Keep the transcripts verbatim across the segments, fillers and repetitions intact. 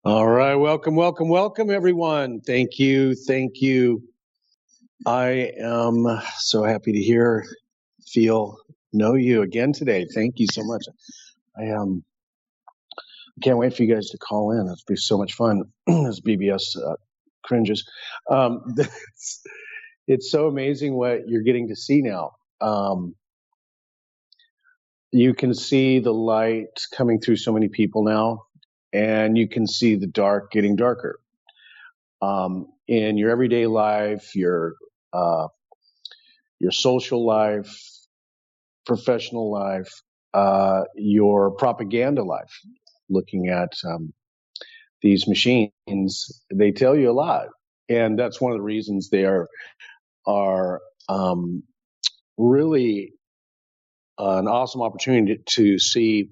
All right, welcome, welcome, welcome, everyone. Thank you, thank you. I am so happy to hear, feel, know you again today. Thank you so much. I um, can't wait for you guys to call in. It's be so much fun as B B S uh, cringes. Um, it's, it's so amazing what you're getting to see now. Um, you can see the light coming through so many people now, and you can see the dark getting darker. Um, in your everyday life, your uh, your social life, professional life, uh, your propaganda life. Looking at um, these machines, they tell you a lot, and that's one of the reasons they are are um, really an awesome opportunity to see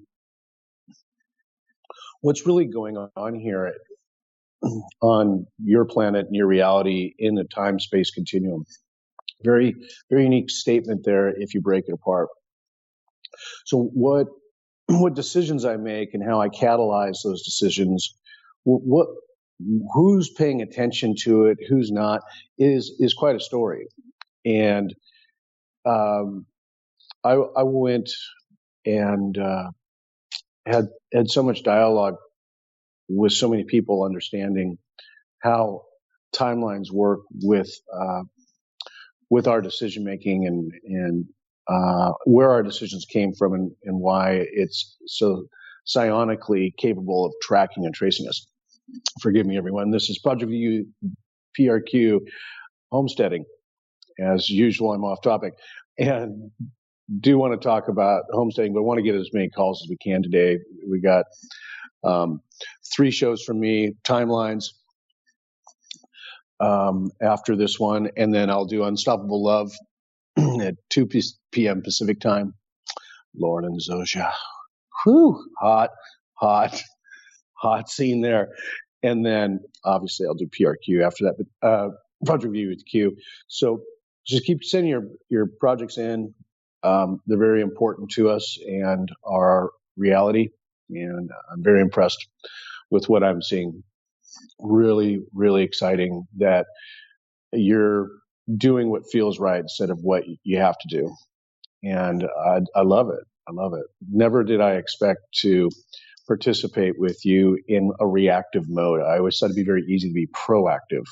what's really going on here on your planet and your reality in the time space continuum. Very, very unique statement there if you break it apart. So what what decisions I make and how I catalyze those decisions, what who's paying attention to it, who's not, is is quite a story. And um, I, I went and uh, had had so much dialogue with so many people, understanding how timelines work with uh, with our decision making and and uh, where our decisions came from and, and why it's so psionically capable of tracking and tracing us. Forgive me, everyone. This is Project View P R Q homesteading. As usual, I'm off topic and do want to talk about homesteading, but want to get as many calls as we can today. We got um, three shows from me, timelines um, after this one, and then I'll do Unstoppable Love at two p.m. Pacific time. Lauren and Zosha. Whew, hot, hot, hot scene there. And then obviously I'll do P R Q after that, but uh, project review with Q. So just keep sending your, your projects in. Um, they're very important to us and our reality. And I'm very impressed with what I'm seeing. Really, really exciting that you're doing what feels right instead of what you have to do. And I, I love it. I love it. Never did I expect to participate with you in a reactive mode. I always thought it'd be very easy to be proactive.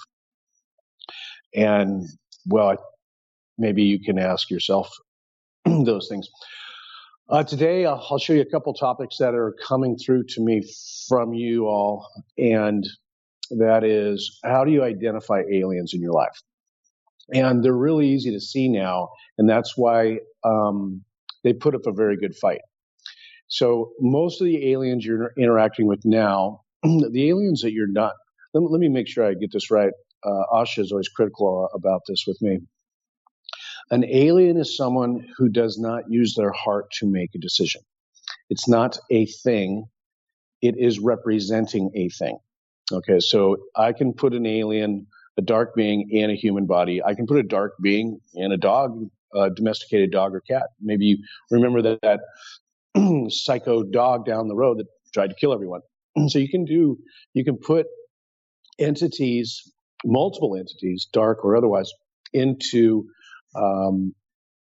And well, maybe you can ask yourself those things. Uh, today, I'll, I'll show you a couple topics that are coming through to me from you all. And that is, how do you identify aliens in your life? And they're really easy to see now. And that's why um, they put up a very good fight. So most of the aliens you're interacting with now, the aliens that you're not, let me, let me make sure I get this right. Uh, Asha is always critical about this with me. An alien is someone who does not use their heart to make a decision. It's not a thing. It is representing a thing. Okay, so I can put an alien, a dark being, in a human body. I can put a dark being in a dog, a domesticated dog or cat. Maybe you remember that, that psycho dog down the road that tried to kill everyone. So you can do, you can put entities, multiple entities, dark or otherwise, into um,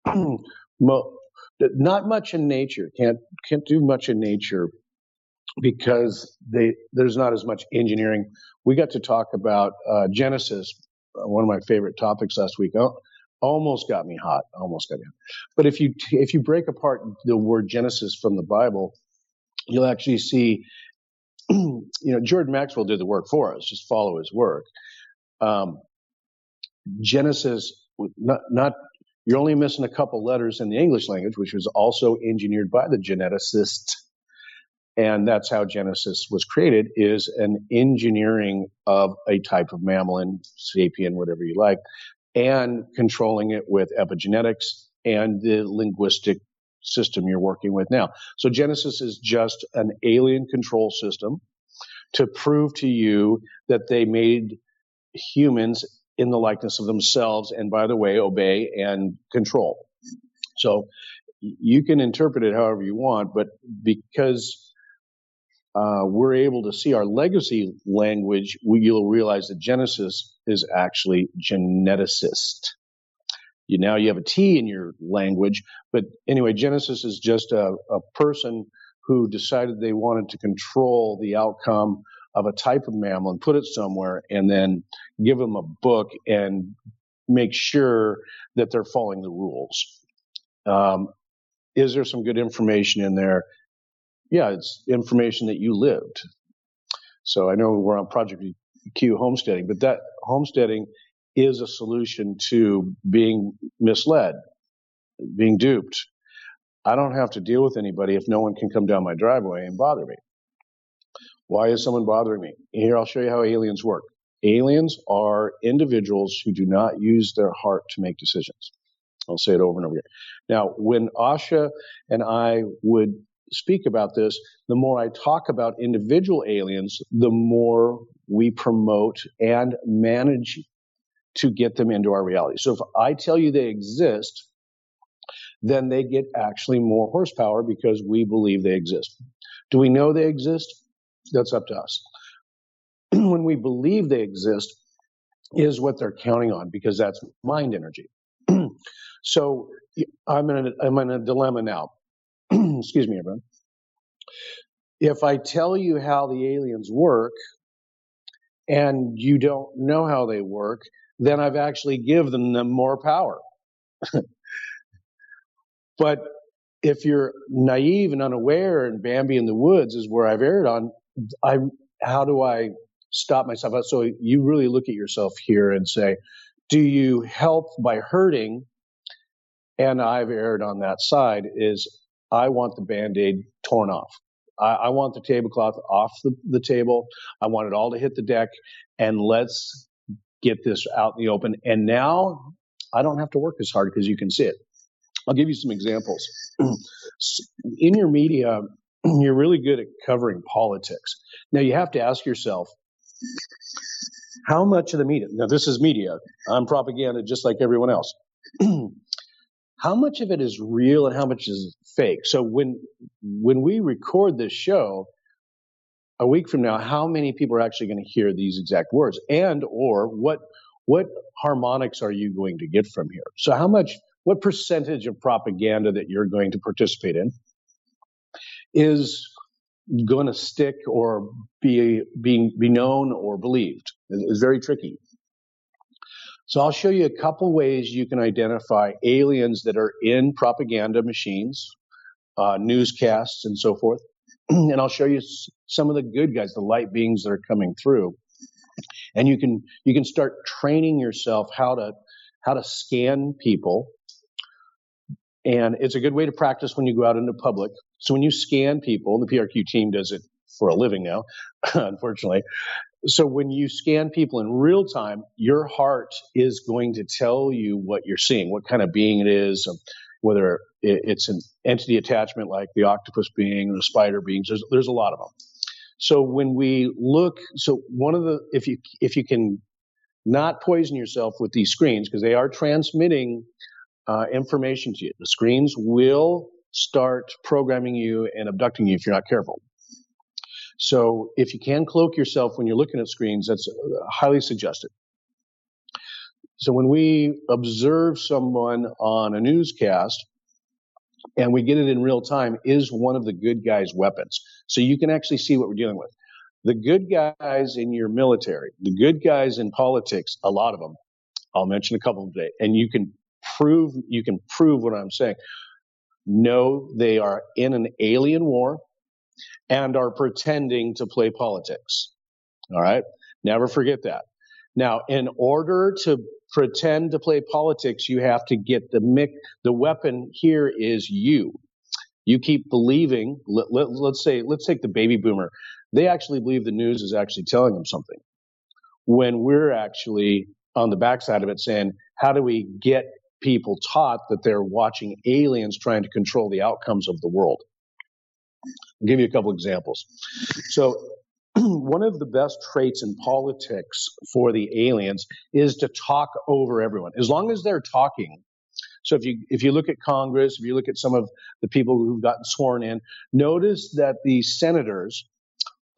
mo- not much in nature. Can't can't do much in nature because they there's not as much engineering. We got to talk about uh, Genesis, uh, one of my favorite topics last week. Oh, almost got me hot. Almost got me hot. But if you if you break apart the word Genesis from the Bible, you'll actually see. You know, Jordan Maxwell did the work for us. Just follow his work. Um, Genesis, not, not you're only missing a couple letters in the English language, which was also engineered by the geneticist. And that's how Genesis was created, is an engineering of a type of mammalin, sapien, whatever you like, and controlling it with epigenetics and the linguistic system you're working with now. So Genesis is just an alien control system to prove to you that they made humans in the likeness of themselves, and by the way, obey and control. So you can interpret it however you want, but because uh, we're able to see our legacy language, we, you'll realize that Genesis is actually geneticist. You now you have a T in your language, but anyway, Genesis is just a, a person who decided they wanted to control the outcome of a type of mammal and put it somewhere, and then give them a book and make sure that they're following the rules. Um, is there some good information in there? Yeah, it's information that you lived. So I know we're on Project Q homesteading, but that homesteading is a solution to being misled, being duped. I don't have to deal with anybody if no one can come down my driveway and bother me. Why is someone bothering me? Here, I'll show you how aliens work. Aliens are individuals who do not use their heart to make decisions. I'll say it over and over again. Now, when Asha and I would speak about this, the more I talk about individual aliens, the more we promote and manage to get them into our reality. So if I tell you they exist, then they get actually more horsepower because we believe they exist. Do we know they exist? That's up to us. When we believe they exist is what they're counting on, because that's mind energy. So I'm in a, I'm in a dilemma now. Excuse me, everyone. If I tell you how the aliens work and you don't know how they work, then I've actually given them more power. But if you're naive and unaware, and Bambi in the Woods is where I've erred on, I how do I stop myself? So you really look at yourself here and say, do you help by hurting? And I've erred on that side, is I want the Band-Aid torn off. I, I want the tablecloth off the, the table. I want it all to hit the deck, and let's get this out in the open. And now I don't have to work as hard because you can see it. I'll give you some examples. In your media, you're really good at covering politics. Now you have to ask yourself, how much of the media, now this is media, I'm propaganda just like everyone else. How much of it is real and how much is fake? So when when we record this show, a week from now, how many people are actually going to hear these exact words? And or what what harmonics are you going to get from here? So how much, what percentage of propaganda that you're going to participate in is going to stick or be being be known or believed? It's very tricky. So I'll show you a couple ways you can identify aliens that are in propaganda machines, uh, newscasts, and so forth. And I'll show you some of the good guys, the light beings that are coming through. And you can you can start training yourself how to how to scan people. And it's a good way to practice when you go out into public. So when you scan people, and the P R Q team does it for a living now, unfortunately. So when you scan people in real time, your heart is going to tell you what you're seeing, what kind of being it is, whether it's an entity attachment like the octopus being or the spider beings. There's, there's a lot of them. So when we look, so one of the, if you if you can not poison yourself with these screens, because they are transmitting uh, information to you, the screens will start programming you and abducting you if you're not careful. So if you can cloak yourself when you're looking at screens, that's highly suggested. So when we observe someone on a newscast and we get it in real time, is one of the good guys' weapons. So you can actually see what we're dealing with. The good guys in your military, the good guys in politics, a lot of them, I'll mention a couple today, and you can prove, you can prove what I'm saying. No, they are in an alien war and are pretending to play politics. All right? Never forget that. Now, in order to pretend to play politics, you have to get the mic. The weapon here is you. You keep believing, let, let, let's say, let's take the baby boomer. They actually believe the news is actually telling them something, when we're actually on the backside of it saying, how do we get people taught that they're watching aliens trying to control the outcomes of the world? I'll give you a couple examples. So one of the best traits in politics for the aliens is to talk over everyone. As long as they're talking. So if you if you look at Congress, if you look at some of the people who've gotten sworn in, notice that the senators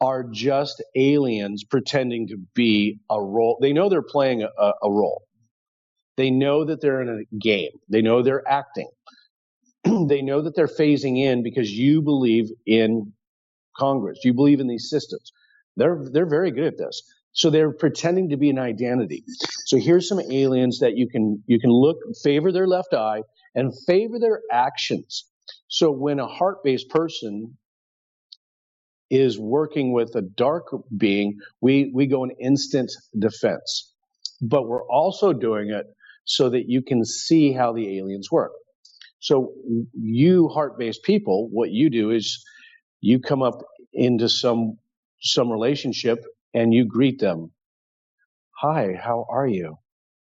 are just aliens pretending to be a role. They know they're playing a, a role. They know that they're in a game. They know they're acting. They know that they're phasing in because you believe in Congress. You believe in these systems. They're they're very good at this. So they're pretending to be an identity. So here's some aliens that you can you can look, favor their left eye, and favor their actions. So when a heart-based person is working with a dark being, we, we go in instant defense. But we're also doing it so that you can see how the aliens work. So you heart-based people, what you do is you come up into some some relationship and you greet them. Hi, how are you?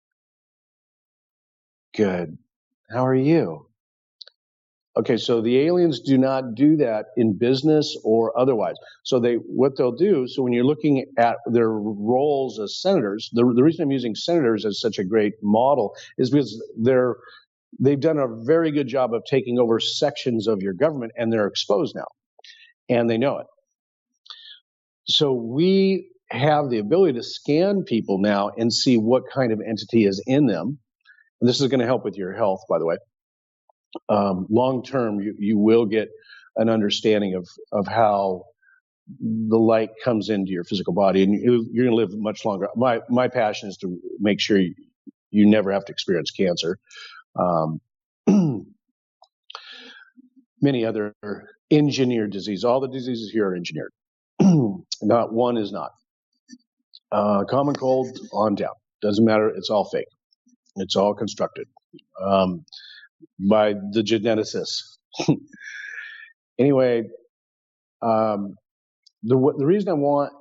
Good. How are you? Okay, so the aliens do not do that in business or otherwise. So they, what they'll do, so when you're looking at their roles as senators, the, the reason I'm using senators as such a great model is because they're, they've done a very good job of taking over sections of your government, and they're exposed now, and they know it. So we have the ability to scan people now and see what kind of entity is in them. And this is going to help with your health, by the way. Um, long term, you, you will get an understanding of, of how the light comes into your physical body, and you, you're going to live much longer. My my passion is to make sure you, you never have to experience cancer. Um, many other engineered diseases. All the diseases here are engineered. Not one is not. Uh, common cold on down. Doesn't matter. It's all fake. It's all constructed um, by the geneticists. Anyway, um, the the reason I want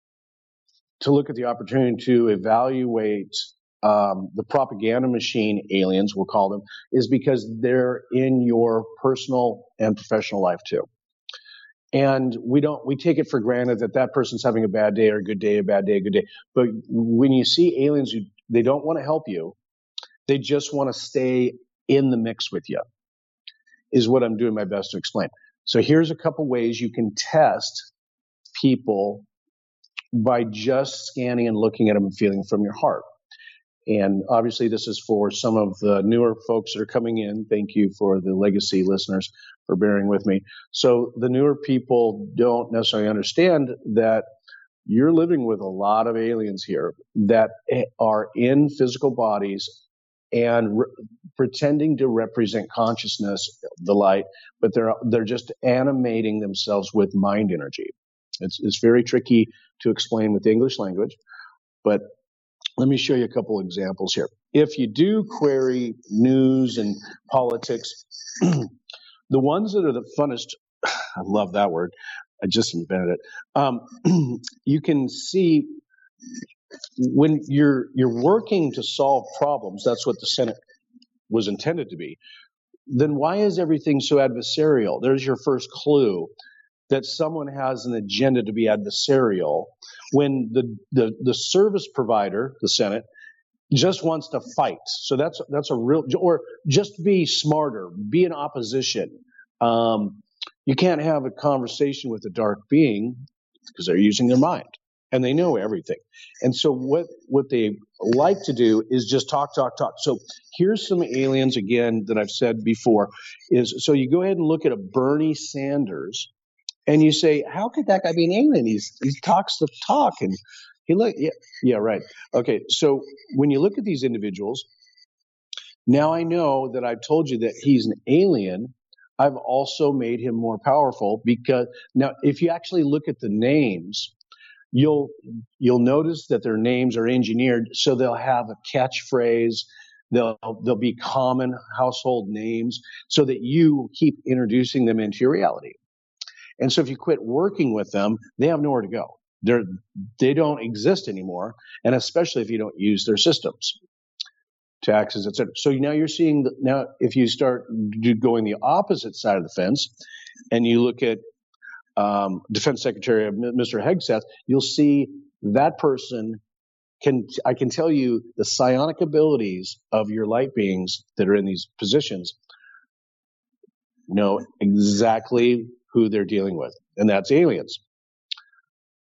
to look at the opportunity to evaluate um, the propaganda machine aliens, we'll call them, is because they're in your personal and professional life too. And we don't, we take it for granted that that person's having a bad day or a good day, a bad day, a good day. But when you see aliens, you, they don't want to help you. They just want to stay in the mix with you, is what I'm doing my best to explain. So here's a couple ways you can test people by just scanning and looking at them and feeling from your heart. And obviously this is for some of the newer folks that are coming in. Thank you for the legacy listeners for bearing with me. So the newer people don't necessarily understand that you're living with a lot of aliens here that are in physical bodies and re- pretending to represent consciousness, the light, but they're they're just animating themselves with mind energy. It's it's very tricky to explain with the English language, but let me show you a couple examples here. If you do query news and politics, the ones that are the funnest, I love that word, I just invented it. Um, you can see when you're you're working to solve problems, that's what the Senate was intended to be, then why is everything so adversarial? There's your first clue that someone has an agenda to be adversarial when the, the, the service provider, the Senate, just wants to fight. So that's that's a real, or just be smarter, be in opposition. Um, you can't have a conversation with a dark being because they're using their mind and they know everything. And so what what they like to do is just talk, talk, talk. So here's some aliens again that I've said before. Is so you go ahead and look at a Bernie Sanders. And you say, how could that guy be an alien? He's, he talks the talk, and he look, yeah, yeah, right. Okay, so when you look at these individuals, now I know that I've told you that he's an alien. I've also made him more powerful because now, if you actually look at the names, you'll you'll notice that their names are engineered so they'll have a catchphrase. They'll they'll be common household names so that you keep introducing them into your reality. And so if you quit working with them, they have nowhere to go. They're, they don't exist anymore, and especially if you don't use their systems, taxes, et cetera. So now you're seeing, the, now if you start going the opposite side of the fence, and you look at um, Defense Secretary Mister Hegseth, you'll see that person can, I can tell you the psionic abilities of your light beings that are in these positions know exactly who they're dealing with, and that's aliens.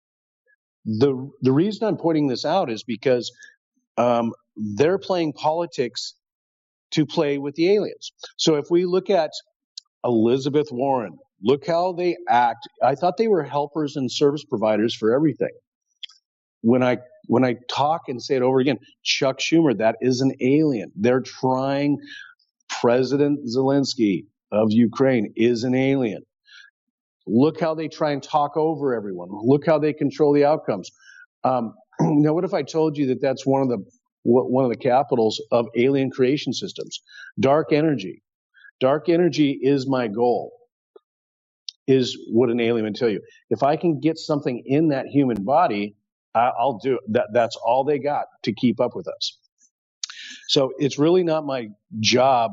the the reason I'm pointing this out is because um, they're playing politics to play with the aliens. So if we look at Elizabeth Warren, look how they act. I thought they were helpers and service providers for everything. When I when I talk and say it over again, Chuck Schumer, that is an alien. They're trying. President Zelensky of Ukraine is an alien. Look how they try and talk over everyone. Look how they control the outcomes. Um, now, what if I told you that that's one of the one of the capitals of alien creation systems? Dark energy. Dark energy is my goal. Is what an alien would tell you. If I can get something in that human body, I, I'll do it. That, that's all they got to keep up with us. So it's really not my job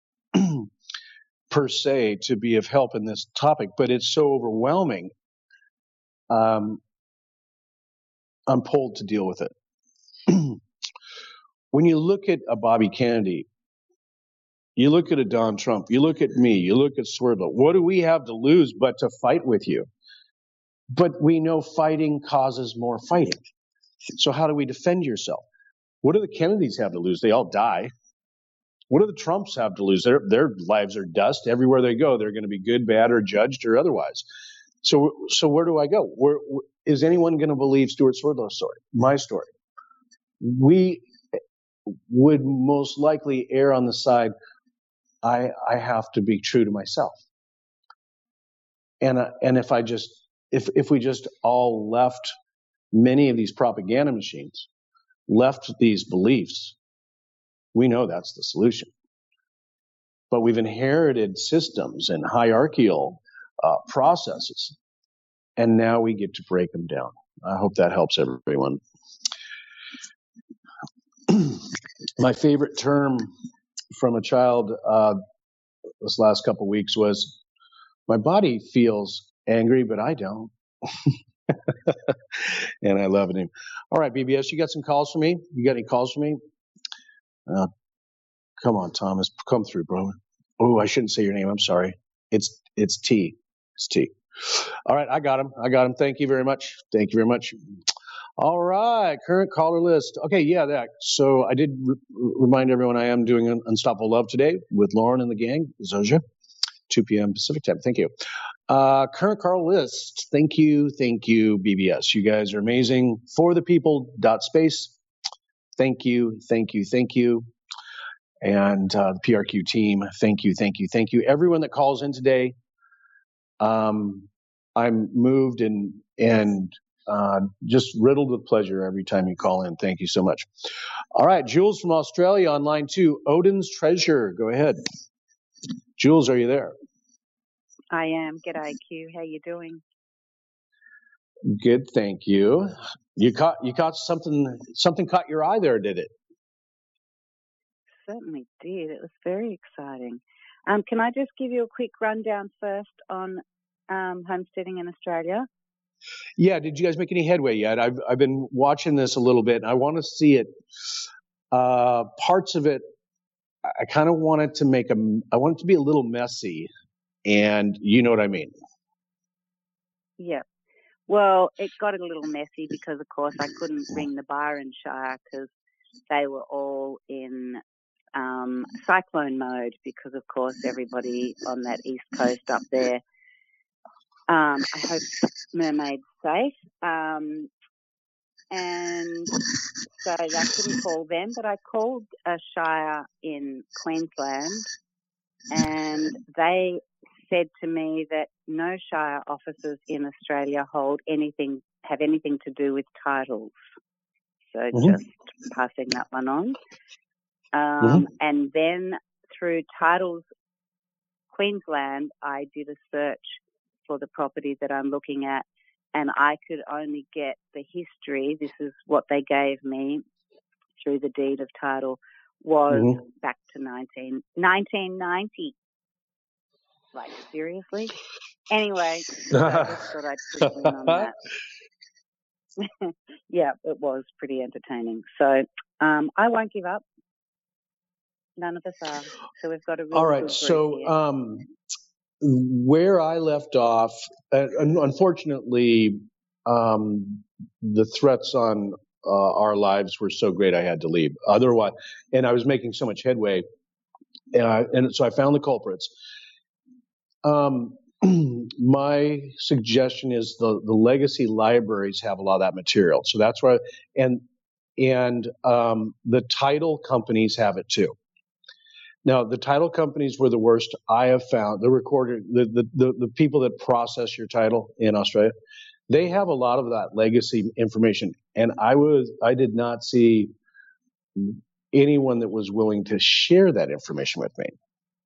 per se to be of help in this topic, but it's so overwhelming. Um, I'm pulled to deal with it. When you look at a Bobby Kennedy, you look at a Don Trump, you look at me, you look at Swerdlow, what do we have to lose but to fight with you? But we know fighting causes more fighting. So how do we defend yourself? What do the Kennedys have to lose? They all die. What do the Trumps have to lose? Their their lives are dust. Everywhere they go, they're going to be good, bad, or judged, or otherwise. So, so where do I go? Where, is anyone going to believe Stuart Swerdlow's story? My story? We would most likely err on the side. I I have to be true to myself. And uh, and if I just if if we just all left many of these propaganda machines, left these beliefs, we know that's the solution. But we've inherited systems and hierarchical uh, processes, and now we get to break them down. I hope that helps everyone. My favorite term from a child uh, this last couple of weeks was, my body feels angry, but I don't. And I love it. All right, B B S, you got some calls for me? You got any calls for me? Uh, come on, Thomas. Come through, bro. Oh, I shouldn't say your name. I'm sorry. It's it's T. It's T. All right, I got him. I got him. Thank you very much. Thank you very much. All right, current caller list. Okay, yeah, that. So I did re- remind everyone I am doing Un- Unstoppable Love today with Lauren and the gang, Zoja, two p.m. Pacific time. Thank you. Uh, current caller list. Thank you, thank you, B B S. You guys are amazing. For the people. Dot space. Thank you, thank you, thank you. And uh, the P R Q team. Thank you, thank you, thank you. Everyone that calls in today. Um, I'm moved and and. Uh, just riddled with pleasure every time you call in. Thank you so much. All right, Jules from Australia on line two. Odin's Treasure. Go ahead. Jules, are you there? I am. G'day, Q. How you doing? Good, thank you. You caught you caught something something caught your eye there, did it? Certainly did. It was very exciting. Um, can I just give you a quick rundown first on um, homesteading in Australia? Yeah, did you guys make any headway yet? I've I've been watching this a little bit, and I want to see it. Uh, parts of it, I kind of want it to make a. I want it to be a little messy, and you know what I mean. Yeah. Well, it got a little messy because, of course, I couldn't ring the Byron Shire because they were all in um, cyclone mode because, of course, everybody on that east coast up there. Um, I hope Mermaid's safe. Um, and so I couldn't call them, but I called a shire in Queensland, and they said to me that no shire officers in Australia hold anything, have anything to do with titles. So mm-hmm. just passing that one on. Um, mm-hmm. And then through Titles Queensland, I did a search for the property that I'm looking at, and I could only get the history. This is what they gave me through the deed of title, was mm-hmm. back to nineteen, nineteen ninety. Like, seriously? Anyway, so I just thought I'd put you in on that. Yeah, it was pretty entertaining. So um, I won't give up. None of us are. So we've got a real All right, good so here. Um, where I left off, uh, unfortunately, um, the threats on uh, our lives were so great I had to leave. Otherwise, and I was making so much headway, uh, and so I found the culprits. Um, my suggestion is the the legacy libraries have a lot of that material, so that's why, and and um, the title companies have it too. Now, the title companies were the worst I have found. The recorder, the, the, the, the people that process your title in Australia, they have a lot of that legacy information. And I was, I did not see anyone that was willing to share that information with me.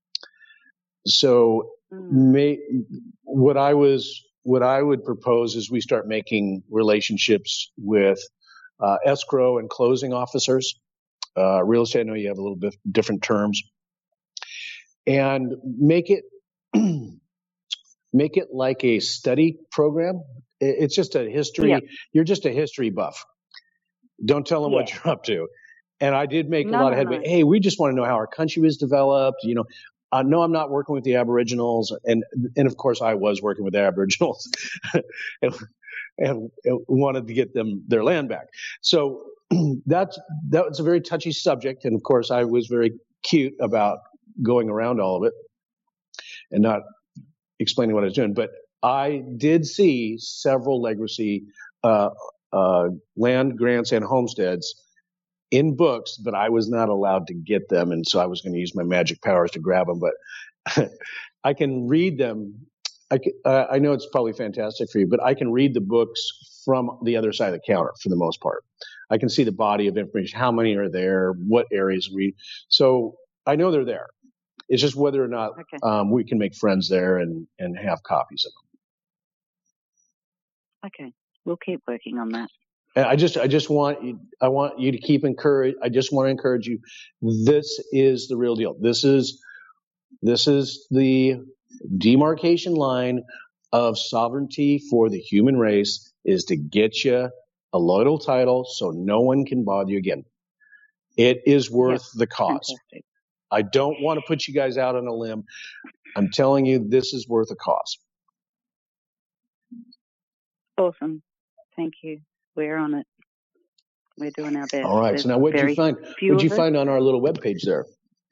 So, mm. may, what I was, what I would propose is we start making relationships with uh, escrow and closing officers. Uh, real estate, I know you have a little bit different terms. And make it make it like a study program. It's just a history. Yeah. You're just a history buff. Don't tell them yeah. what you're up to. And I did make no, a lot of headway. No. Hey, we just want to know how our country was developed. You know, uh, no, I'm not working with the Aboriginals, and and of course I was working with the Aboriginals, and, and, and wanted to get them their land back. So that's that was a very touchy subject, and of course I was very cute about going around all of it and not explaining what I was doing. But I did see several legacy uh, uh, land grants and homesteads in books, but I was not allowed to get them. And so I was going to use my magic powers to grab them. But I can read them. I, can, uh, I know it's probably fantastic for you, but I can read the books from the other side of the counter for the most part. I can see the body of information, how many are there, what areas we. So I know they're there. It's just whether or not okay. um, we can make friends there and, and have copies of them. Okay, we'll keep working on that. And I just, I just want you, I want you to keep encourage. I just want to encourage you. This is the real deal. This is, this is the demarcation line of sovereignty for the human race is to get you a loyal title so no one can bother you again. It is worth yep. the cost. Fantastic. I don't want to put you guys out on a limb. I'm telling you, this is worth a cost. Awesome. Thank you. We're on it. We're doing our best. All right. There's so now what did you find? What did you find on our little webpage there?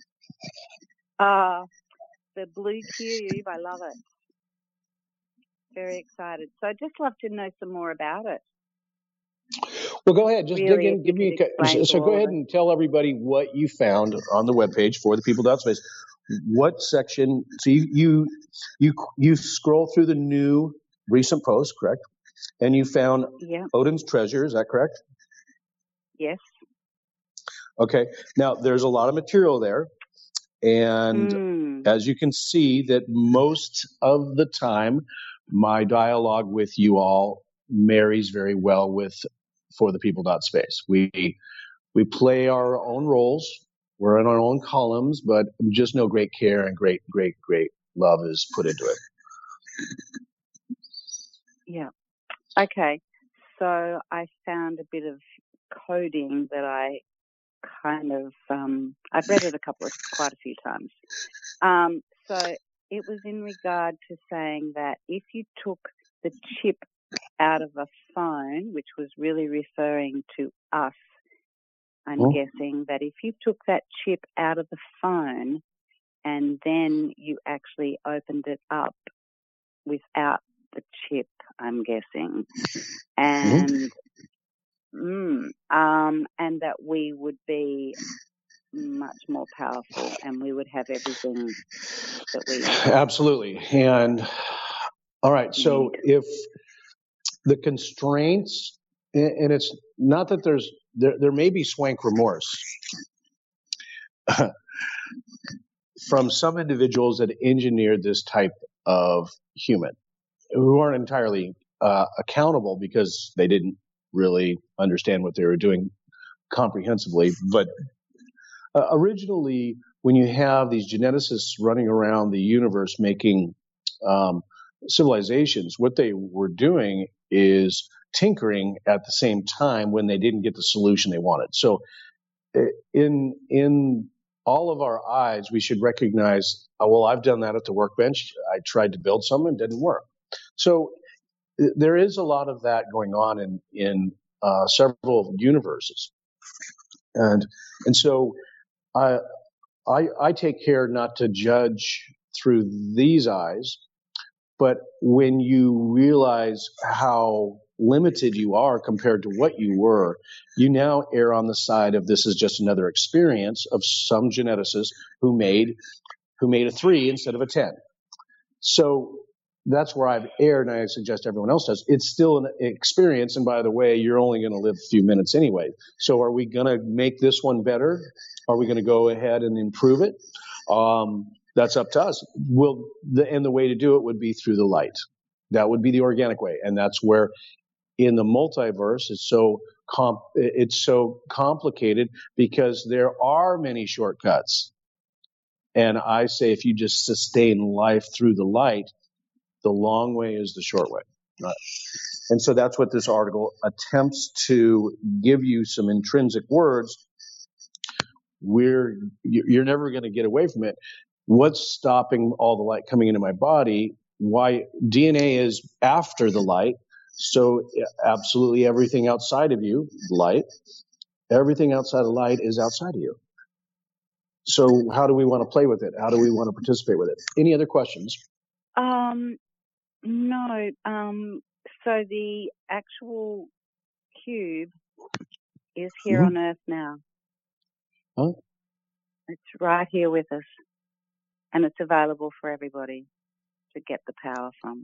Uh, the Blue Cube. I love it. Very excited. So I'd just love to know some more about it. Well, go ahead. Just really, dig in. Give me a, so, so go ahead and tell everybody what you found on the webpage for the people.space. What section? So you you you you scroll through the new recent posts, correct? And you found yeah. Odin's treasure. Is that correct? Yes. Okay. Now there's a lot of material there, and mm. as you can see, that most of the time, my dialogue with you all marries very well with for the people.space. We we play our own roles. We're in our own columns, but just no great care and great, great, great love is put into it. Yeah. Okay. So I found a bit of coding that I kind of, um, I've read it a couple of, quite a few times. Um, so it was in regard to saying that if you took the chip out of a phone, which was really referring to us, I'm oh. guessing that if you took that chip out of the phone and then you actually opened it up without the chip, I'm guessing, and mm-hmm. mm, um, and that we would be much more powerful and we would have everything that we need. Absolutely. And all right, so need. If the constraints, and it's not that there's there, there may be swank remorse from some individuals that engineered this type of human who aren't entirely uh, accountable because they didn't really understand what they were doing comprehensively. But uh, originally, when you have these geneticists running around the universe making um, civilizations, what they were doing is tinkering at the same time when they didn't get the solution they wanted. So in in all of our eyes, we should recognize, oh, well, I've done that at the workbench. I tried to build something, it didn't work. So there is a lot of that going on in in uh, several universes, and and so I, I I take care not to judge through these eyes, but when you realize how limited you are compared to what you were, you now err on the side of this is just another experience of some geneticist who made who made a three instead of a ten. So that's where I've erred, and I suggest everyone else does. It's still an experience, and by the way, you're only going to live a few minutes anyway. So are we going to make this one better? Are we going to go ahead and improve it? Um, that's up to us. Will the, and the way to do it would be through the light. That would be the organic way, and that's where in the multiverse it's so comp, it's so complicated because there are many shortcuts. And I say if you just sustain life through the light, the long way is the short way. Right. And so that's what this article attempts to give you some intrinsic words. We're, you're never going to get away from it. What's stopping all the light coming into my body? Why D N A is after the light. So absolutely everything outside of you, light, everything outside of light is outside of you. So how do we want to play with it? How do we want to participate with it? Any other questions? Um, no. Um, so the actual cube is here Mm-hmm. on Earth now. Huh? It's right here with us, and it's available for everybody to get the power from.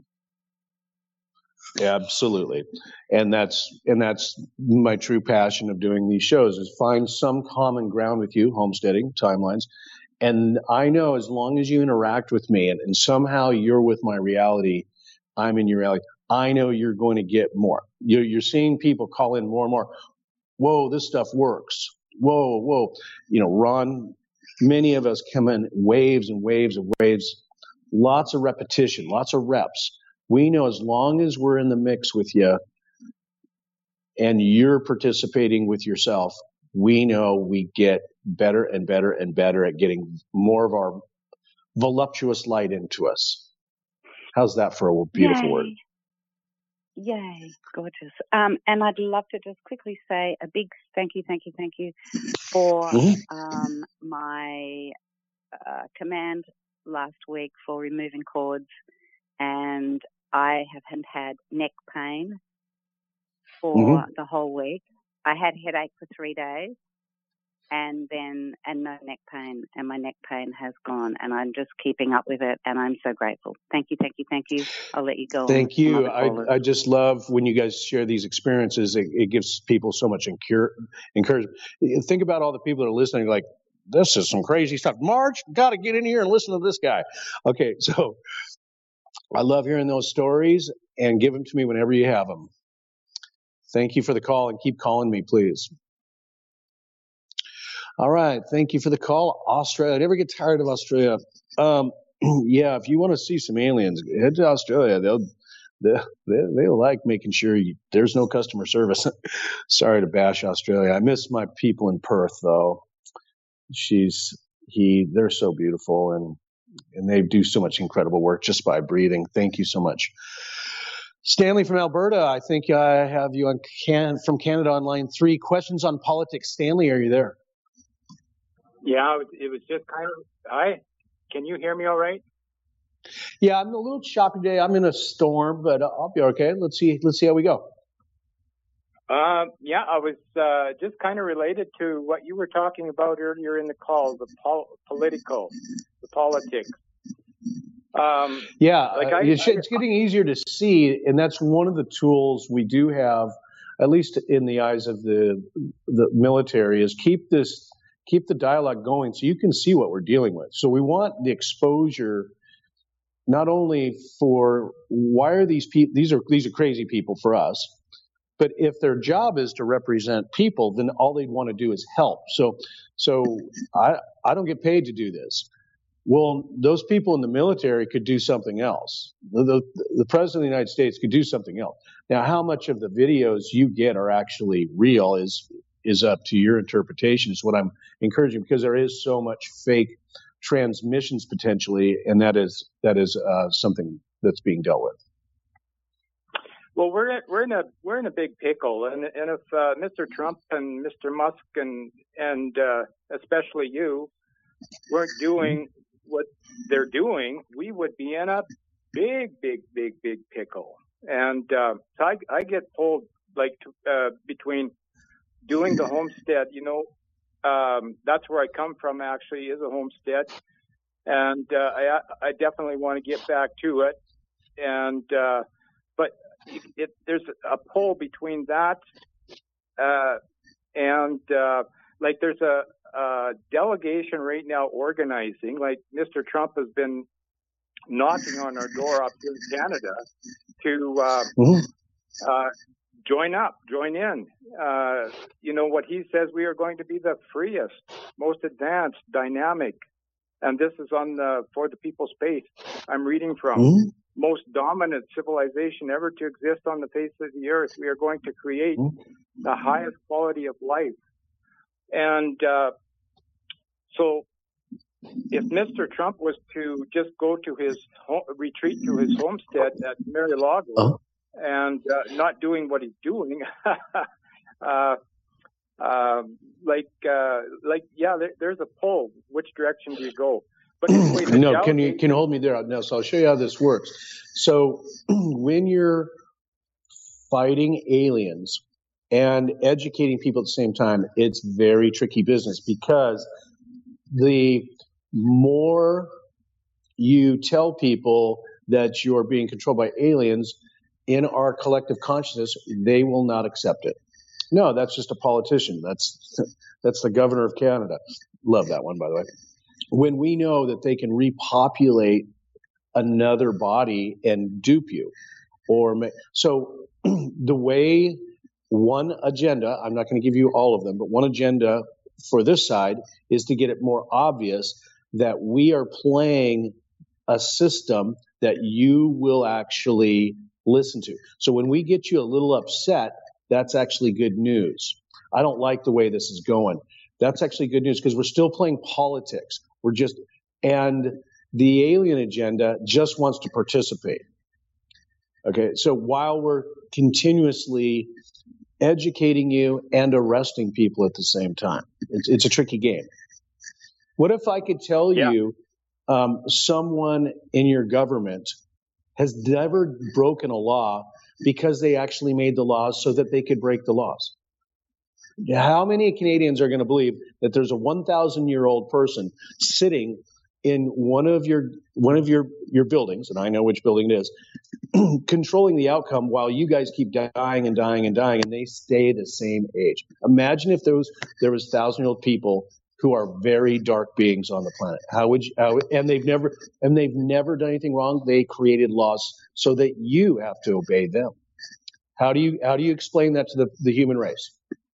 Yeah, absolutely. And that's and that's my true passion of doing these shows is find some common ground with you, homesteading, timelines. And I know as long as you interact with me and, and somehow you're with my reality, I'm in your reality, I know you're going to get more. You're, you're seeing people call in more and more. Whoa, this stuff works. Whoa, whoa. You know, Ron, many of us come in waves and waves of waves, lots of repetition, lots of reps. We know as long as we're in the mix with you and you're participating with yourself, we know we get better and better and better at getting more of our voluptuous light into us. How's that for a beautiful Yay. word? Yay, gorgeous. Um, and I'd love to just quickly say a big thank you, thank you, thank you for Mm-hmm. um, my uh, command last week for removing cords. And I haven't had neck pain for Mm-hmm. the whole week. I had headache for three days and then, and no neck pain, and my neck pain has gone, and I'm just keeping up with it, and I'm so grateful. Thank you, thank you, thank you. I'll let you go. Thank on you. I, I just love when you guys share these experiences. It, it gives people so much encouragement. Think about all the people that are listening like, this is some crazy stuff. Marge, got to get in here and listen to this guy. Okay, so I love hearing those stories, and give them to me whenever you have them. Thank you for the call, and keep calling me, please. All right, thank you for the call. Australia, I never get tired of Australia. Um, yeah, if you want to see some aliens, head to Australia. They'll they they, they like making sure you, there's no customer service. Sorry to bash Australia. I miss my people in Perth, though. She's he. They're so beautiful, and and they do so much incredible work just by breathing. Thank you so much. Stanley from Alberta, I think I have you on can, from Canada on line three. Questions on politics. Stanley, are you there? Yeah, it was just kind of, hi, can you hear me all right? Yeah, I'm a little choppy today. I'm in a storm, but I'll be okay. Let's see, let's see how we go. Uh, yeah, I was uh, just kind of related to what you were talking about earlier in the call, the pol- political, the politics. Um, yeah, like uh, I, it's, I, it's getting easier to see, and that's one of the tools we do have, at least in the eyes of the the military, is keep this keep the dialogue going so you can see what we're dealing with. So we want the exposure, not only for why are these people, these are these are crazy people for us, but if their job is to represent people, then all they'd want to do is help. So so I I don't get paid to do this. Well, those people in the military could do something else. The, the, the president of the United States could do something else. Now, how much of the videos you get are actually real is is up to your interpretation, is what I'm encouraging, because there is so much fake transmissions potentially, and that is that is uh, something that's being dealt with. Well, we're we're in a we're in a big pickle, and and if uh, Mister Trump and Mister Musk and and uh, especially you weren't doing what they're doing, we would be in a big, big, big, big pickle. And uh, so I I get pulled like uh, between doing the homestead, you know, um, that's where I come from. Actually, is a homestead, and uh, I I definitely want to get back to it, and uh, but. It, it, there's a pull between that uh, and uh, like there's a, a delegation right now organizing. Like Mister Trump has been knocking on our door up here in Canada to uh, mm-hmm. uh, join up, join in. Uh, you know what he says? We are going to be the freest, most advanced, dynamic, and this is on the For the People space I'm reading from. Mm-hmm. Most dominant civilization ever to exist on the face of the earth. We are going to create the highest quality of life. And uh, so if Mister Trump was to just go to his home, retreat to his homestead at Mar-a-Lago uh-huh. and uh, not doing what he's doing, uh, uh, like, uh, like, yeah, there, there's a pull. Which direction do you go? But anyway, no, can you can you hold me there? No, so I'll show you how this works. So when you're fighting aliens and educating people at the same time, it's very tricky business, because the more you tell people that you're being controlled by aliens in our collective consciousness, they will not accept it. No, that's just a politician. That's that's the governor of Canada. Love that one, by the way. When we know that they can repopulate another body and dupe you, or ma- so the way one agenda, I'm not going to give you all of them, but one agenda for this side is to get it more obvious that we are playing a system that you will actually listen to. So when we get you a little upset, that's actually good news. I don't like the way this is going. That's actually good news, because we're still playing politics. We're just, and the alien agenda just wants to participate. Okay, so while we're continuously educating you and arresting people at the same time, it's, it's a tricky game. What if I could tell yeah. you um, someone in your government has never broken a law because they actually made the laws so that they could break the laws? How many Canadians are going to believe that there's a one thousand year old person sitting in one of your one of your, your buildings, and I know which building it is, controlling the outcome while you guys keep dying and dying and dying, and they stay the same age? Imagine if there was there was thousand year old people who are very dark beings on the planet. How would you? How, and they've never and they've never done anything wrong. They created laws so that you have to obey them. How do you how do you explain that to the, the human race?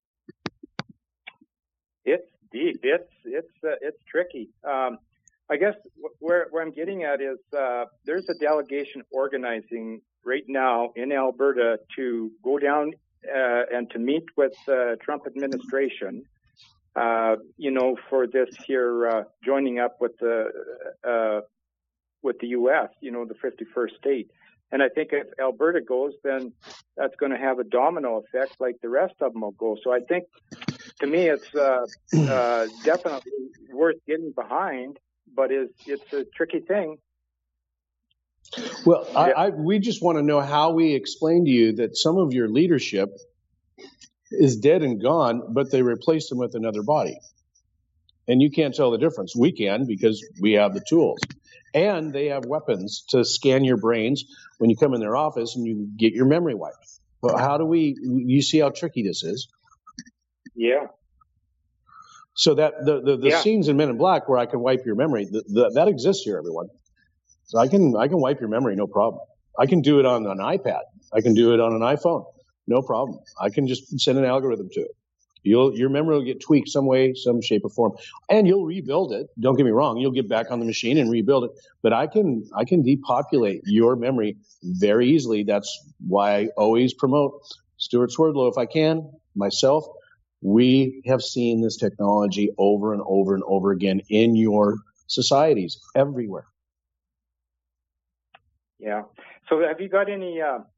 It's deep. It's it's uh, it's tricky. Um, I guess where where I'm getting at is uh, there's a delegation organizing right now in Alberta to go down uh, and to meet with the uh, Trump administration. Uh, you know, for this here uh, joining up with the uh, with the U S. You know, the fifty-first state. And I think if Alberta goes, then that's going to have a domino effect like the rest of them will go. So I think, to me, it's uh, uh, definitely worth getting behind, but it's, it's a tricky thing. Well, I, I, we just want to know how we explain to you that some of your leadership is dead and gone, but they replaced them with another body. And you can't tell the difference. We can, because we have the tools. And they have weapons to scan your brains when you come in their office and you get your memory wiped. But how do we, you see how tricky this is? Yeah. So that the, the, the yeah. scenes in Men in Black where I can wipe your memory, the, the, that exists here, everyone. So I can I can wipe your memory, no problem. I can do it on an iPad. I can do it on an iPhone, no problem. I can just send an algorithm to it. You'll, your memory will get tweaked some way, some shape or form, and you'll rebuild it. Don't get me wrong; you'll get back on the machine and rebuild it. But I can, I can depopulate your memory very easily. That's why I always promote Stuart Swerdlow if I can. Myself, we have seen this technology over and over and over again in your societies everywhere. Yeah. So, have you got any? Uh,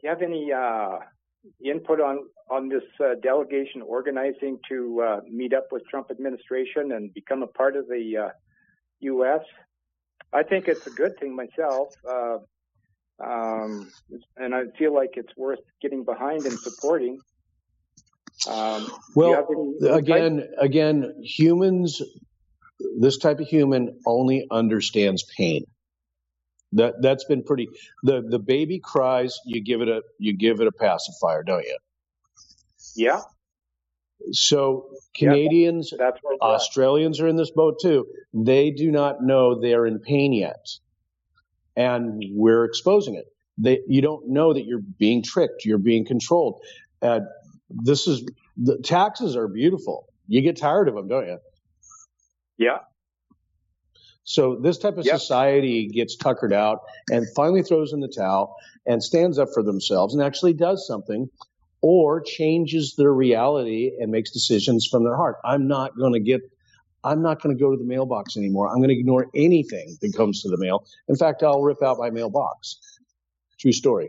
you have any uh, input on on this uh, delegation organizing to uh, meet up with Trump administration and become a part of the uh, U S? I think it's a good thing myself, uh, um, and I feel like it's worth getting behind and supporting. Um, well, again, again, humans, this type of human only understands pain. That that's been pretty. The the baby cries, you give it a you give it a pacifier, don't you? Yeah. So Canadians, yeah, that's Australians are in this boat too. They do not know they're in pain yet, and we're exposing it. They, you don't know that you're being tricked, you're being controlled. Uh, this is the taxes are beautiful. You get tired of them, don't you? Yeah. So this type of yep. society gets tuckered out and finally throws in the towel and stands up for themselves and actually does something, or changes their reality and makes decisions from their heart. I'm not going to get, I'm not going to go to the mailbox anymore. I'm going to ignore anything that comes to the mail. In fact, I'll rip out my mailbox. True story.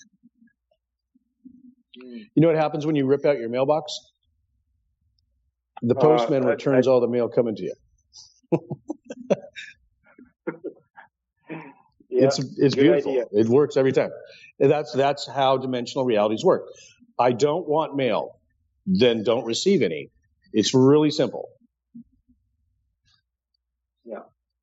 You know what happens when you rip out your mailbox? The postman uh, returns I, I, all the mail coming to you. yeah, it's it's beautiful. Idea. It works every time. And that's that's how dimensional realities work. I don't want mail, then don't receive any. It's really simple. Yeah.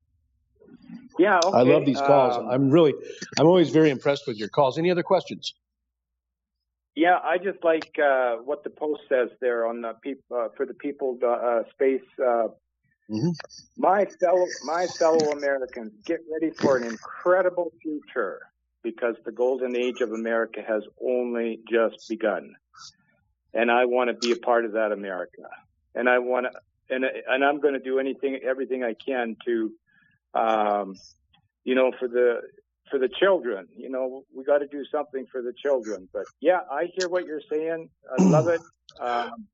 Yeah. Okay. I love these calls. Um, I'm really, I'm always very impressed with your calls. Any other questions? Yeah, I just like uh, what the post says there on the peop- uh, for the people uh, space. Uh, mm-hmm. My fellow, my fellow Americans, get ready for an incredible future, because the golden age of America has only just begun, and I want to be a part of that America. And I want to, and and I'm going to do anything, everything I can to, um, you know, for the. For the children, you know, we got to do something for the children. But yeah, I hear what you're saying. I love it. Um,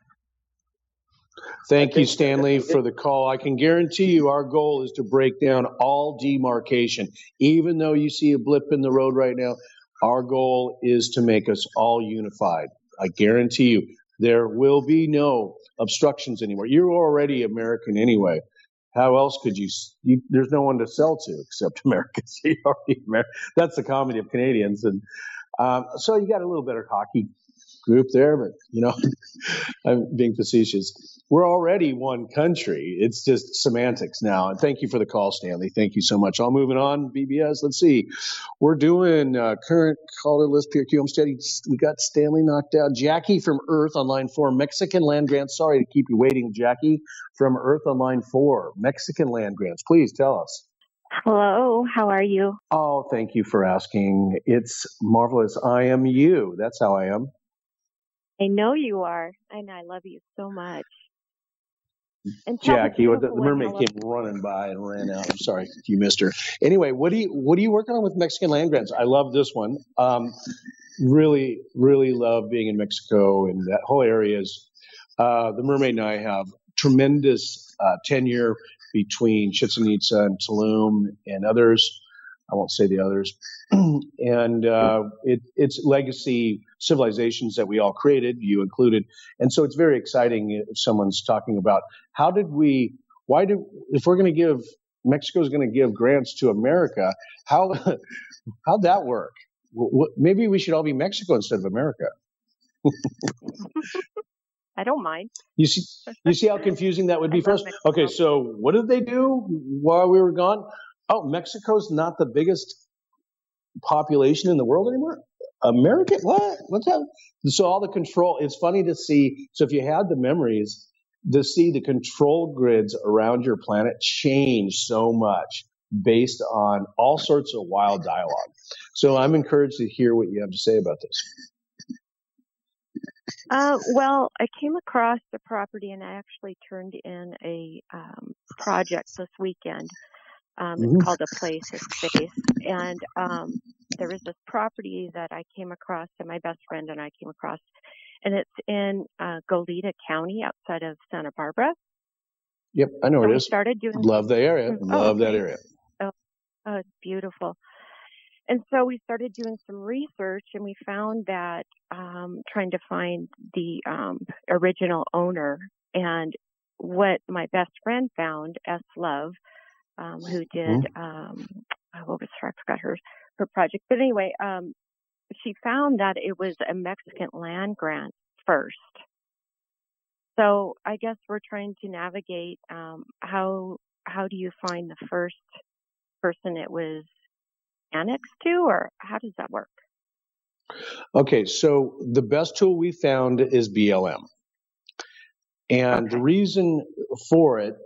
Thank you, Stanley, for the call. I can guarantee you our goal is to break down all demarcation. Even though you see a blip in the road right now, our goal is to make us all unified. I guarantee you there will be no obstructions anymore. You're already American anyway. How else could you, you? There's no one to sell to except Americans. You're already American. That's the comedy of Canadians, and um, so you got a little better hockey group there. But you know, I'm being facetious. We're already one country. It's just semantics now. And thank you for the call, Stanley. Thank you so much. All moving on, B B S. Let's see. We're doing uh, current caller list. P R Q. I'm steady. We got Stanley knocked out. Jackie from Earth on line four. Mexican land grants. Sorry to keep you waiting, Jackie from Earth on line four. Mexican land grants. Please tell us. Hello. How are you? Oh, thank you for asking. It's marvelous. I am you. That's how I am. I know you are, and I love you so much. And Jackie, the, the mermaid came running by and ran out. I'm sorry if you missed her. Anyway, what do you what are you working on with Mexican land grants? I love this one. Um, really, really love being in Mexico, and that whole area is. Uh, the mermaid and I have tremendous uh, tenure between Chichen Itza and Tulum and others. I won't say the others. and uh, it, it's legacy civilizations that we all created, you included. And so it's very exciting if someone's talking about how did we, why did, if we're going to give, Mexico's going to give grants to America, how, how'd that work? What, maybe we should all be Mexico instead of America. I don't mind. You see, you see how confusing that would be for us? Okay, so what did they do while we were gone? Oh, Mexico's not the biggest population in the world anymore? America? What? What's that? So all the control, it's funny to see. So if you had the memories, to see the control grids around your planet change so much based on all sorts of wild dialogue. So I'm encouraged to hear what you have to say about this. Uh, well, I came across the property and I actually turned in a um, project this weekend. Um, it's mm-hmm. called A Place, A Space. And um, there was this property that I came across, and my best friend and I came across, and it's in uh, Goleta County outside of Santa Barbara. Yep, I know so where it we is. Started doing Love the area. oh, Love okay. that area. Oh, oh, it's beautiful. and so we started doing some research, and we found that um, trying to find the um, original owner, and what my best friend found, S. Love, um, who did Mm-hmm. um, what was her? I forgot her her project, but anyway, um, she found that it was a Mexican land grant first. So I guess we're trying to navigate um, how how do you find the first person it was annexed to, or how does that work? Okay, so the best tool we found is B L M. And the Okay. reason for it,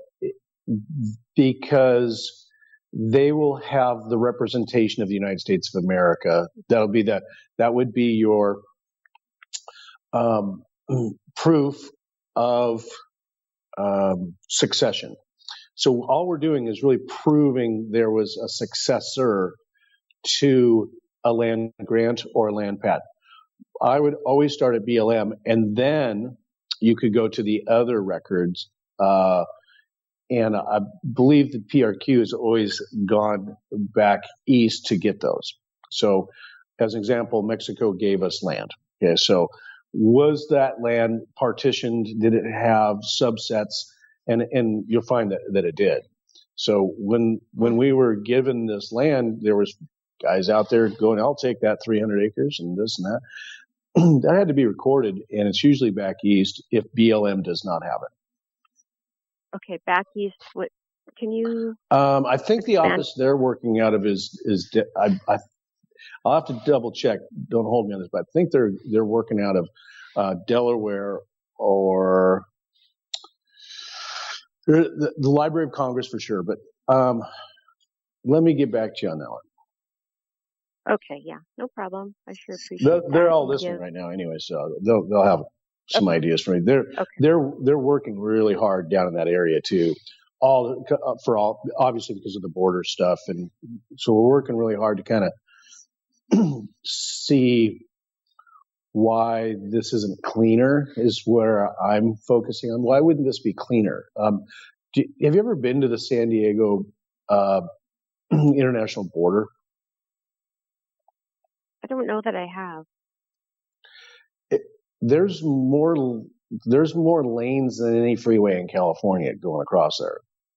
because they will have the representation of the United States of America. That'll be that. That would be your um, proof of um, succession. So all we're doing is really proving there was a successor to a land grant or a land patent. I would always start at B L M, and then you could go to the other records. Uh, and I believe the P R Q has always gone back east to get those. So, as an example, Mexico gave us land. Okay, so was that land partitioned? Did it have subsets? And and you'll find that, that it did. So when when we were given this land, there was guys out there going, "I'll take that three hundred acres and this and that." That had to be recorded, and it's usually back east if B L M does not have it. Okay, back east. What can you? Um, I think the expand? office they're working out of is is de- I, I I'll have to double check. Don't hold me on this, but I think they're they're working out of uh, Delaware or the, the Library of Congress for sure. But um, let me get back to you on that one. Okay, yeah, no problem. I sure appreciate They're, that. they're all and listening give- right now anyway, so they'll they'll have some Okay. ideas for me. They're Okay. they're they're working really hard down in that area too. All for all obviously because of the border stuff, and so we're working really hard to kind of see why this isn't cleaner. Is where I'm focusing on. Why wouldn't this be cleaner? Um, do, have you ever been to the San Diego uh, international border? I don't know that I have. It, there's more there's more lanes than any freeway in California going across there.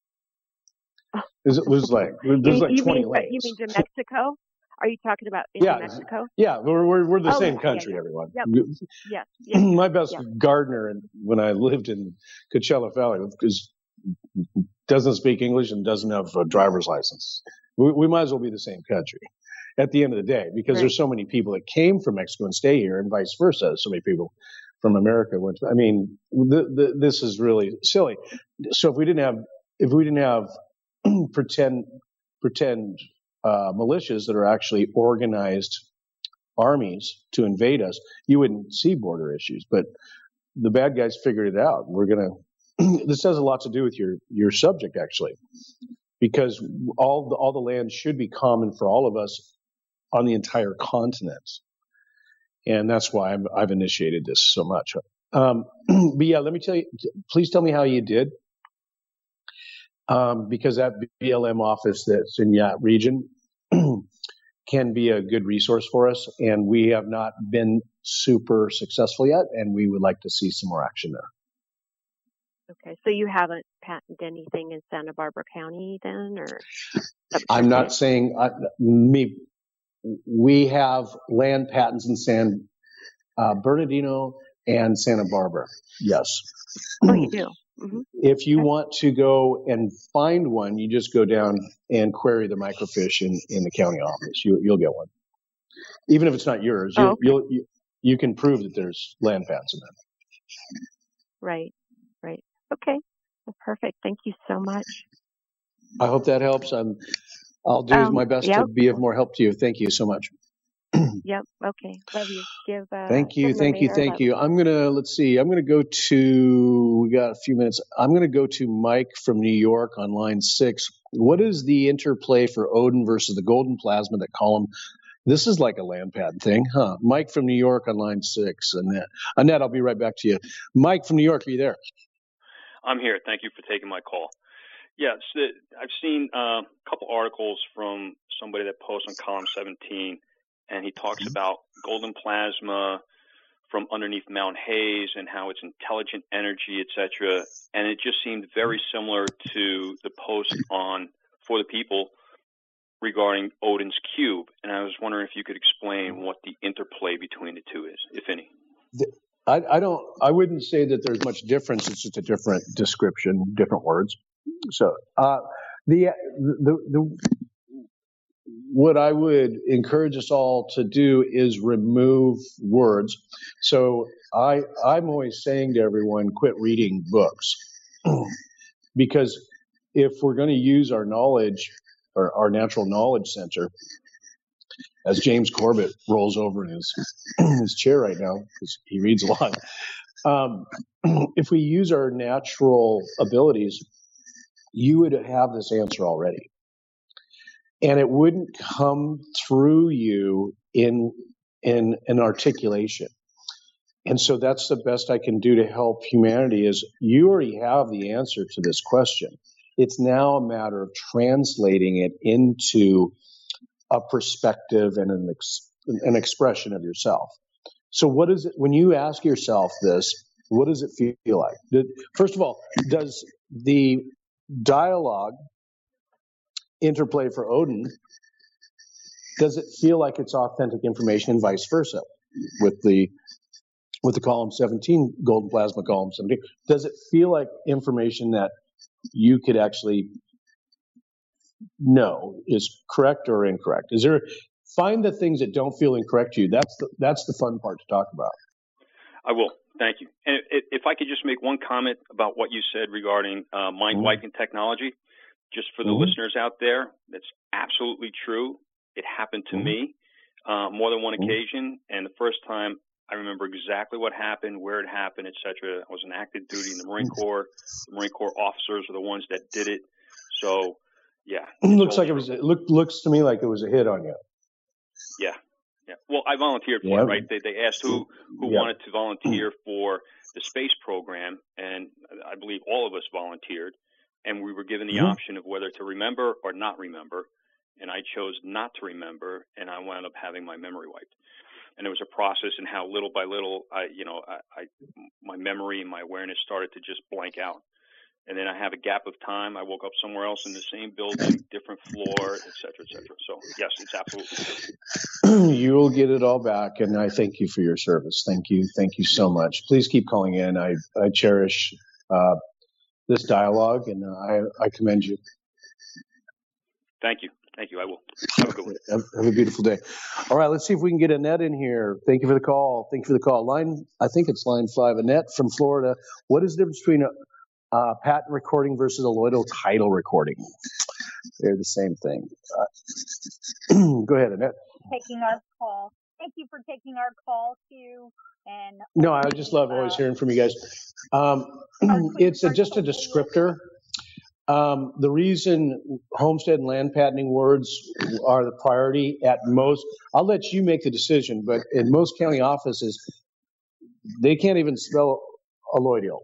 It was like there's you, like you twenty mean, lanes. You mean to Mexico? Are you talking about in Yeah, Mexico? Yeah, we're we're, we're the Oh, same yeah, country, yeah, yeah. everyone. Yep. Yes, yes, My best yes. gardener, and when I lived in Coachella Valley, is doesn't speak English and doesn't have a driver's license. We, we might as well be the same country at the end of the day, because Right. there's so many people that came from Mexico and stay here, and vice versa. So many people from America went. To, I mean, the, the, this is really silly. So if we didn't have, if we didn't have pretend pretend uh, militias that are actually organized armies to invade us, you wouldn't see border issues. But the bad guys figured it out. We're gonna. This has a lot to do with your your subject actually, because all the, all the land should be common for all of us on the entire continent, and that's why I'm, I've initiated this so much. Um, but yeah, let me tell you. Please tell me how you did, um, because that B L M office that's in that region can be a good resource for us, and we have not been super successful yet, and we would like to see some more action there. Okay, so you haven't patented anything in Santa Barbara County then, or? I'm not saying uh, me. We have land patents in San uh, Bernardino and Santa Barbara. Yes. Oh, you do. Mm-hmm. If you Okay. want to go and find one, you just go down and query the microfiche in, in the county office. You, you'll get one, even if it's not yours. You'll, Oh, okay. you'll, you you can prove that there's land patents in there. Right, right. Okay, well, perfect. Thank you so much. I hope that helps. I'm, I'll do Um, my best yep. to be of more help to you. Thank you so much. Yep. Okay. Love you. Give. Uh, Thank you, give thank you, Mayor thank love. you. I'm gonna let's see. I'm gonna go to. We got a few minutes. I'm gonna go to Mike from New York on line six. What is the interplay for Odin versus the golden plasma that column? This is like a land patent thing, huh? Mike from New York on line six. Annette, Annette, I'll be right back to you. Mike from New York, are you there? I'm here. Thank you for taking my call. Yes, I've seen uh, a couple articles from somebody that posts on column seventeen, and he talks about golden plasma from underneath Mount Hayes and how it's intelligent energy, et cetera. And it just seemed very similar to the post on For the People regarding Odin's cube. And I was wondering if you could explain what the interplay between the two is, if any. I, I don't. I wouldn't say that there's much difference. It's just a different description, different words. So uh, the, the the what I would encourage us all to do is remove words. So I I'm always saying to everyone, quit reading books, because if we're going to use our knowledge or our natural knowledge center, as James Corbett rolls over in his, in his chair right now, because he reads a lot. Um, if we use our natural abilities, you would have this answer already. And it wouldn't come through you in, in an articulation. And so that's the best I can do to help humanity is you already have the answer to this question. It's now a matter of translating it into a perspective and an ex, an expression of yourself. So what is it, when you ask yourself this, what does it feel like? Did, first of all, does the dialogue interplay for Odin, does it feel like it's authentic information and vice versa with the with the column seventeen, golden plasma column seventeen? Does it feel like information that you could actually know is correct or incorrect? Is there, find the things that don't feel incorrect to you. That's the, that's the fun part to talk about. I will. Thank you. And if I could just make one comment about what you said regarding uh, mind mm-hmm. wiping technology, just for the mm-hmm. listeners out there, that's absolutely true. It happened to mm-hmm. me uh, more than one occasion. Mm-hmm. And the first time I remember exactly what happened, where it happened, et cetera. I was on active duty in the Marine Corps. The Marine Corps officers are the ones that did it. So, yeah. It looks like it was, it look, looks to me like it was a hit on you. Yeah. Yeah. Well, I volunteered for yeah. it, right? They they asked who, who yeah. wanted to volunteer for the space program, and I believe all of us volunteered, and we were given the mm-hmm. option of whether to remember or not remember, and I chose not to remember, and I wound up having my memory wiped. And it was a process in how little by little, I, you know, I, I my memory and my awareness started to just blank out. And then I have a gap of time. I woke up somewhere else in the same building, different floor, et cetera, et cetera. So, yes, it's absolutely true. You will get it all back, and I thank you for your service. Thank you. Thank you so much. Please keep calling in. I, I cherish uh, this dialogue, and I, I commend you. Thank you. Thank you. I will. Have a good one. Have, have a beautiful day. All right, let's see if we can get Annette in here. Thank you for the call. Thank you for the call. Line, I think it's line five. Annette from Florida. What is the difference between a Uh, patent recording versus a Lloydal title recording? They're the same thing. Uh, go ahead, Annette. Taking our call. Thank you for taking our call, Hugh. And no, I just love uh, always hearing from you guys. Um, it's a, just a descriptor. Um, the reason homestead and land patenting words are the priority at most, I'll let you make the decision, but in most county offices, they can't even spell alloidial.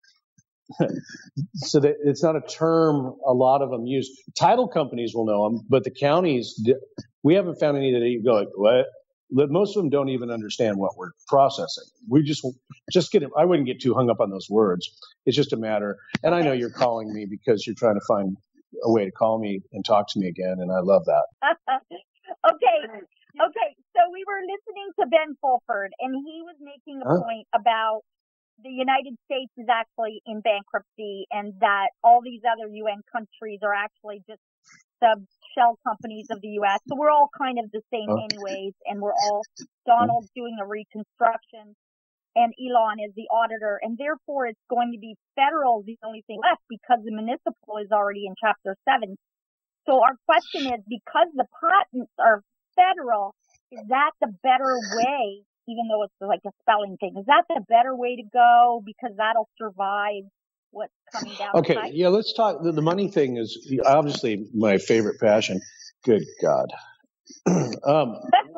So that it's not a term a lot of them use. Title companies will know them, but the counties, we haven't found any that even go like, what? Most of them don't even understand what we're processing. We just, just get, I wouldn't get too hung up on those words. It's just a matter, and I know you're calling me because you're trying to find a way to call me and talk to me again, and I love that. Okay. Okay. So we were listening to Ben Fulford, and he was making a huh? point about the United States is actually in bankruptcy, and that all these other U N countries are actually just sub-shell companies of the U S. So we're all kind of the same anyways, and we're all, Donald's doing a reconstruction, and Elon is the auditor, and therefore it's going to be federal, the only thing left, because the municipal is already in Chapter seven. So our question is, because the patents are federal, is that the better way, even though it's like a spelling thing, is that the better way to go because that'll survive what's coming down okay, the pipe? Yeah, let's talk. The, the money thing is obviously my favorite passion. Good God. um,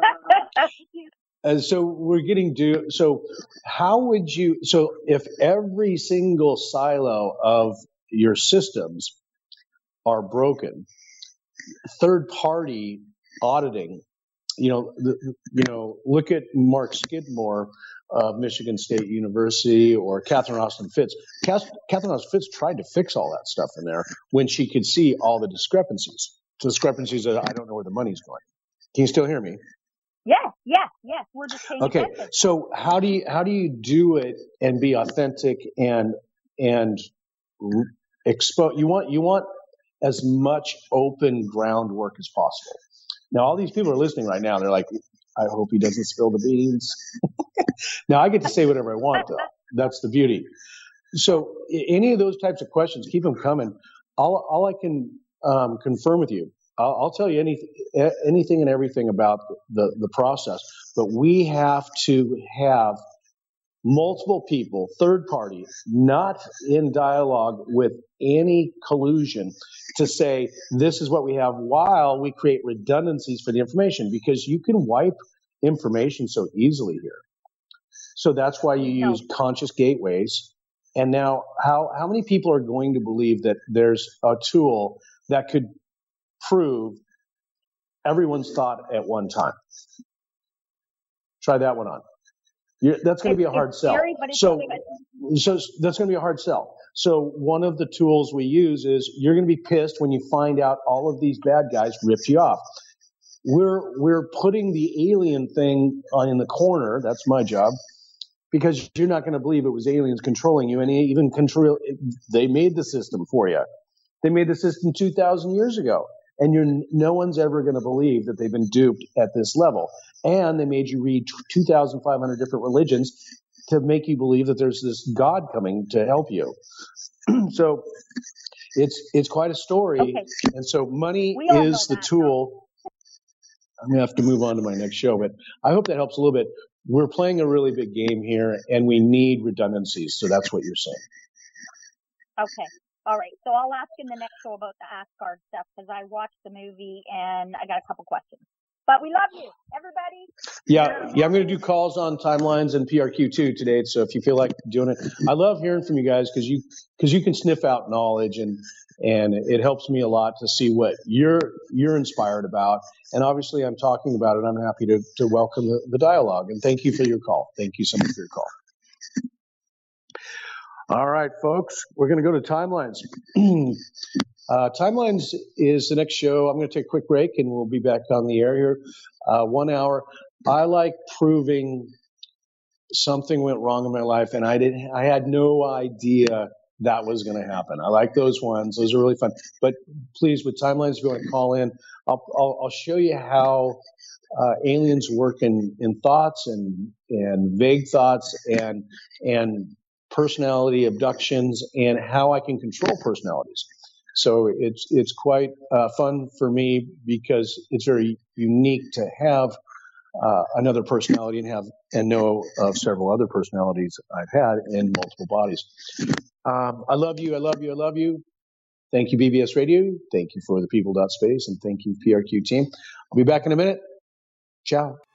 and so we're getting due. So how would you, so if every single silo of your systems are broken, third party auditing, you know, the, you know, look at Mark Skidmore of Michigan State University or Catherine Austin Fitts. Catherine Austin Fitts tried to fix all that stuff in there when she could see all the discrepancies. Discrepancies that I don't know where the money's going. Can you still hear me? Yes, yes, yes. We're just paying okay. attention. So how do you how do you do it and be authentic and and expose? You want you want as much open groundwork as possible. Now, all these people are listening right now. They're like, I hope he doesn't spill the beans. Now, I get to say whatever I want, though. That's the beauty. So any of those types of questions, keep them coming. All, all I can um, confirm with you, I'll, I'll tell you any, anything and everything about the, the process, but we have to have multiple people, third party, not in dialogue with any collusion to say this is what we have while we create redundancies for the information, because you can wipe information so easily here. So that's why you use conscious gateways. And now how, how many people are going to believe that there's a tool that could prove everyone's thought at one time? Try that one on. You're, that's going to be a hard sell. Scary, so, so that's going to be a hard sell. So one of the tools we use is you're going to be pissed when you find out all of these bad guys ripped you off. We're we're putting the alien thing on in the corner. That's my job, because you're not going to believe it was aliens controlling you, and even control. They made the system for you. They made the system two thousand years ago. And you're, no one's ever going to believe that they've been duped at this level. And they made you read two thousand five hundred different religions to make you believe that there's this God coming to help you. So it's it's quite a story. Okay. And so money We all is know the that, tool. I'm going to have to move on to my next show, but I hope that helps a little bit. We're playing a really big game here, and we need redundancies. So that's what you're saying. Okay. All right. So I'll ask in the next show about the Asgard stuff, because I watched the movie and I got a couple questions. But we love you, everybody. Yeah, yeah. I'm going to do calls on timelines and P R Q too today. So if you feel like doing it, I love hearing from you guys, because you because you can sniff out knowledge, and and it helps me a lot to see what you're you're inspired about. And obviously, I'm talking about it. I'm happy to to welcome the, the dialogue. And thank you for your call. Thank you so much for your call. All right, folks, we're going to go to Timelines. uh, Timelines is the next show. I'm going to take a quick break, and we'll be back on the air here. Uh, one hour. I like proving something went wrong in my life, and I didn't. I had no idea that was going to happen. I like those ones. Those are really fun. But please, with Timelines, if you want to call in, I'll I'll, I'll show you how uh, aliens work in, in thoughts and and vague thoughts and and personality abductions, and how I can control personalities. So it's it's quite uh, fun for me, because it's very unique to have uh, another personality and have and know of several other personalities I've had in multiple bodies. Um, I love you. I love you. I love you. Thank you, B B S Radio. Thank you for the people dot space, and thank you, P R Q team. I'll be back in a minute. Ciao.